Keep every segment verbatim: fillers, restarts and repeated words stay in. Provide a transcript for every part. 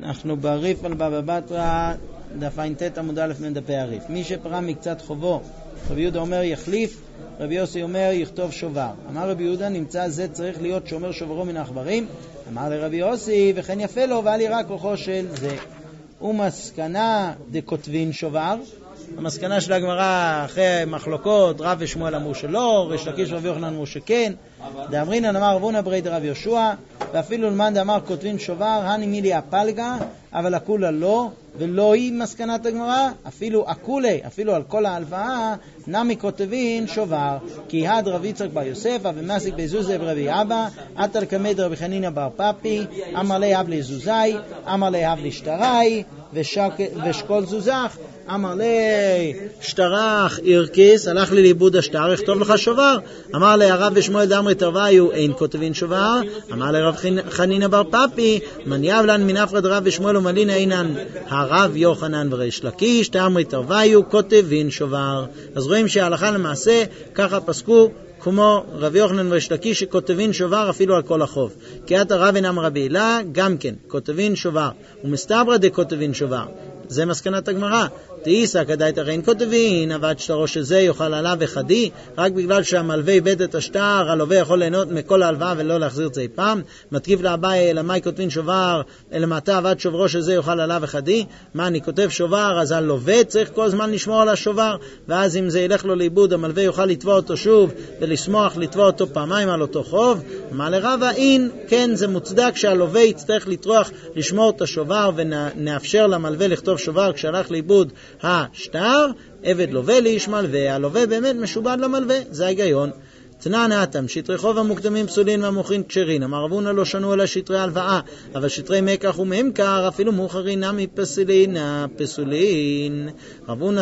אנחנו בריף על בבא בתרא, דף ע"ט עמוד א' מדפי הריף. מי שפרע מקצת חובו, רבי יהודה אומר יחליף, רבי יוסי אומר יכתוב שובר. אמר רבי יהודה נמצא זה צריך להיות שומר שוברו מן העכברים. אמר לרבי יוסי וכן יפה לו ואל ירא כוחו של זה. ומסקנה דכותבין שובר, המסקנה של הגמרא אחרי מחלוקות, רב ושמואל אמרו שלא, ריש לקיש ורבי יוחנן אמרו שכן. דאמרינן אמר רב הונא ברי דרב יהושע, ואפילו למאן דאמר כותבין שובר הני מילי הפלגה, אבל הכולה לא, ולא היא מסקנת הגמרא, אפילו הכולה, אפילו על כל ההלוואה, נמי כותבין שובר, כי הד רב יצחק בר יוסף, ומסיק בזוזה ברבי אבא, עתל כמד רבי חנינא בר פפי, אמר לי אב לזוזאי, אמר לי אב לשטראי, ושקול זוזח, אמר לי שטרח ירקיס, הלך לי לאיבוד השטר, יכתוב לך שובר. אמר לי הרב ושמואל דאמרי תרוויו אין כותבין שובר. אמר לי רב חנינא בר פפי מניאב לן מנפרד רב ושמואל ומלין אינן הרב יוחנן וריש לקיש דאמרי תרוויו כותבין שובר. אז רואים שההלכה למעשה ככה פסקו כמו רבי יוחנן וריש לקיש שכותבין שובר אפילו על כל החוב. כי את הרב אמר רבי הילה גם כן כותבין שובר ומסתברא דכותבין שובר. זה מסקנת הגמרא. תאיסא כדאית הרי אין כותבין, עבד שטרו שזה יאכל עליו וחדי, רק בגלל שהמלווה איבד את השטר, הלווה יכול ליהנות מכל ההלוואה ולא להחזיר את זה פעם. מתקיף לאביי, אלא מאי כותבין שובר, אלא מעתה עבד שוברו שזה יאכל עליו וחדי. מה, אני כותב שובר, אז הלווה צריך כל הזמן לשמור על השובר, ואז אם זה ילך לו לאיבוד, המלווה יוכל לתבוע אותו שוב, ולשמוח לתבוע אותו פעמיים על אותו חוב. מה לרבה אין, כן, זה מוצדק שהלווה יצטרך לטרוח לשמור את השובר, ונאפשר למלווה לכתוב שובר כשהלך לאיבוד השטר, עבד לווה לאיש מלווה, הלווה באמת משובד למלווה, זה ההיגיון. תנא נתם, שטרי חוב המוקדמים פסולין והמוכרים כשרין, אמר רב הונא לא שנו אלא שטרי הלוואה, אבל שטרי מקח וממכר אפילו מאוחרין נמי פסולין פסולין. רב הונא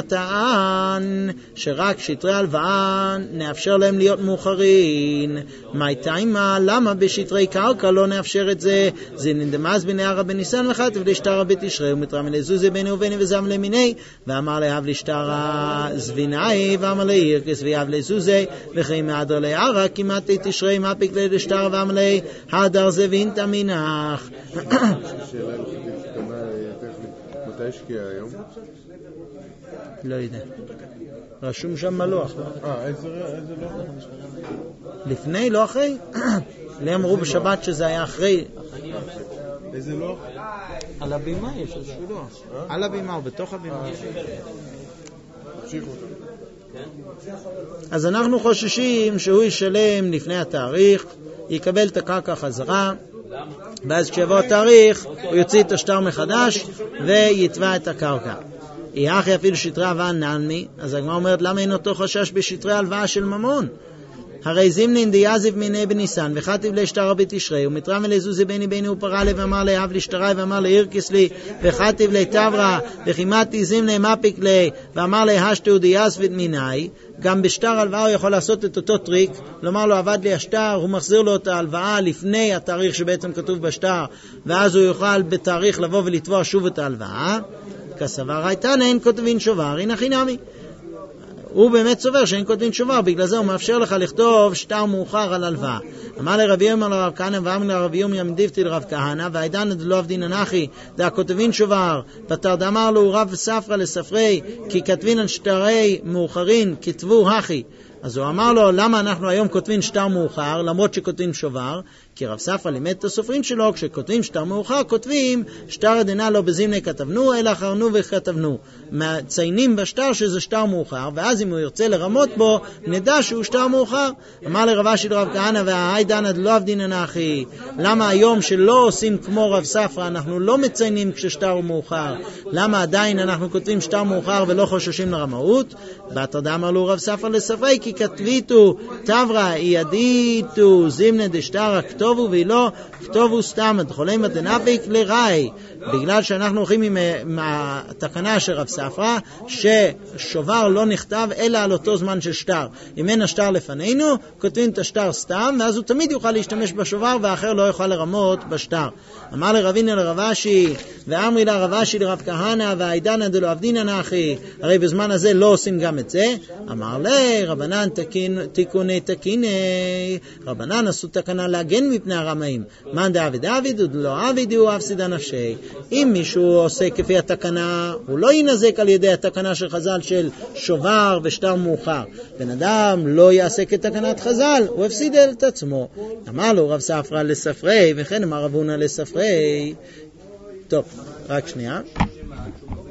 טען שרק שטרי הלוואה נאפשר להם להיות מאוחרין. מה תימה, למה בשטרי קרקע לא נאפשר את זה? זה נדמז בני ערב בניסן וכתב לשטר בתשרי ומתרם לזוזי בני ובני וזם למיני, ואמר להב לשטר זבינאי ואמר לירקס ויהב לזוזי וכי מעדר לערה כמעט תשרי מפיק לשטר ואמר לי הדר זה ואינת מנח. שאלה מתי השקיע היום? לא יודע, רשום שם מלוח. אה, איזה לא? לפני, לא אחרי? לי אמרו בשבת שזה היה אחרי. איזה לא? על הבימה יש איזשהו לוח. על הבימה או בתוך הבימה. תמשיכו אותו. אז אנחנו חוששים שהוא ישלם לפני התאריך, יקבל את הקרקע חזרה, ואז כשיבוא התאריך הוא יוציא את השטר מחדש ויתבע את הקרקע. יהיה אחי אפילו שטרי הלוואה נעלמי, אז הגמרא אומרת למה אין אותו חשש בשטרי הלוואה של ממון? הרי זימנין דיאזיב מיני בניסן וחטיב לשטר בתשרי ומתרם לזוזי בני בני ופרה לב ואמר להב לשטרי ואמר להירקיס לי וחטיב לתברא וכימתי זימני מפיק לי ואמר להשתו דיאזיב מיני. גם בשטר הלוואה הוא יכול לעשות את אותו טריק, לומר לו עבד לי השטר, הוא מחזיר לו את ההלוואה לפני התאריך שבעצם כתוב בשטר, ואז הוא יוכל בתאריך לבוא ולתבוע שוב את ההלוואה. כסבר הייתן אין כותבין שובר אין הכי נמי. הוא באמת סובר שאין כותבין שובר, בגלל זה הוא מאפשר לך לכתוב שטר מאוחר על הלוואה. אמר לרבי ירמיה לרב כהנא ואמר לרבי ירמיה מדיפתי לרב כהנא והעידן דלא עבדין אנכי דה כותבין שובר פתר דאמר לו רב ספרא לספרי כי כתבינן שטרי מאוחרין כתבו הכי. אז הוא אמר לו למה אנחנו היום כותבים שטר מאוחר למרות שכותבים שובר? כי רב ספרא לימד את הסופרים שלו כשכותבים שטר מאוחר כותבים שטר דנא לא בזימני כתבנו אלא אחרנו וכתבנו, מציינים בשטר שזה שטר מאוחר, ואז אם הוא ירצה לרמות בו נדע שהוא שטר מאוחר. אמר לרב אשי לרב כהנא והאי דנא דלא עבדין אנכי, למה היום שלא עושים כמו רב ספרא אנחנו לא מציינים כששטר הוא מאוחר, למה עדיין אנחנו כותבים שטר מאוחר ולא חוששים לרמאות? בתר דאמר לו רב ספרא לספרי כי כתביתו תברא ידיתו זימנה דשטר כתובו ולא כתובו סתם דחולי מתנפיק לראי, בגלל שאנחנו הולכים עם, עם התקנה של רב ספרא ששובר לא נכתב אלא על אותו זמן של שטר. אם אין השטר לפנינו כותבים את השטר סתם, ואז הוא תמיד יוכל להשתמש בשובר והאחר לא יוכל לרמות בשטר. אמר לרבינה לרב אשי ואמרי לה רב אשי לרב כהנא והעידנא דלא עבדינן אחי, הרי בזמן הזה לא עושים גם את זה. אמר לי רבנן תיקוני תקיני, רבנן עשו תקנה להגן מפני הרמאים. מאן דעביד עביד ולא עביד הוא אפסידא נפשי. אם מישהו עושה כפי התקנה, הוא לא ינזק על ידי התקנה של חז"ל של שובר ושטר מאוחר. בן אדם לא יעשה כתקנת חז"ל, הוא הפסיד את עצמו. אמר לו רב ספרא לספרי, וכן אמר רב הונא לספרי. טוב, רק שנייה.